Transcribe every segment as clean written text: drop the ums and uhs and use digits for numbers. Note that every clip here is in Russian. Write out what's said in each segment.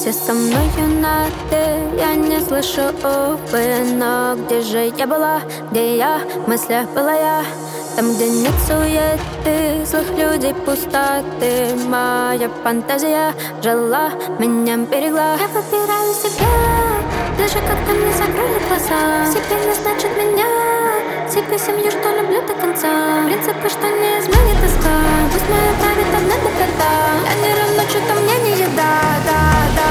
Все со мною на ты, я не слышу, увы. Но где же я была, где я, в мыслях была я? Там, где нет суеты, злых людей, пустоты. Моя фантазия жила, меня берегла. Я выбираю себя, даже когда мне закрыли глаза. Себе не значит меня, себе семью, что люблю до конца. Принципы, что не изменит тоска. Пусть моя правит одна до конца. Я не равно, что-то мне не еда, да.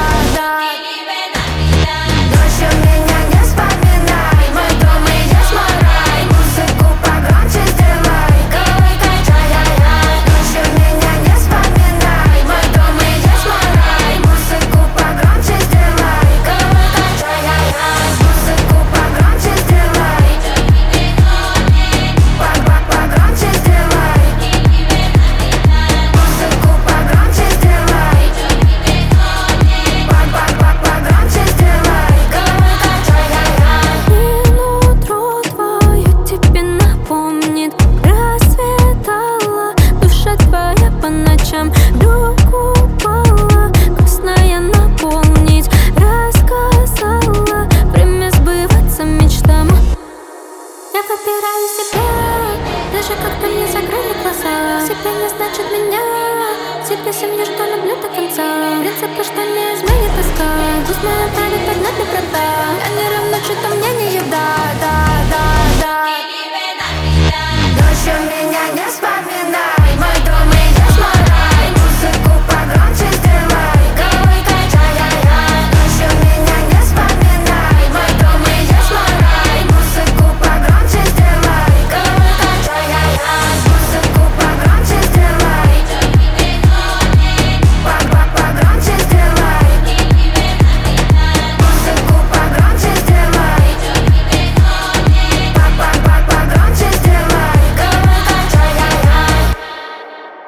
Дольше меня не вспоминай, мой дом и есть мой рай. Музыку погромче сделай, головой качай, ай-яй. Дольше меня не вспоминай, мой дом и есть мой рай. Музыку погромче сделай, головой качай, ай-яй. Музыку погромче сделай, погромче сделай. Музыку погромче сделай, погромче сделай, головой качай, ай-яй. И нутро твое тебе напомнит, расцветала душа твоя по ночам. Вдруг упала, грустная наполнить, рассказала время сбываться мечтам. Я выбираю себя, даже когда мне закрыли глаза. Себе не значит меня, себе семью, что люблю до конца. Принципы, что не изменит тоска. Пусть моя правит одна доброта. Я не равно, что-то мне не еда, да.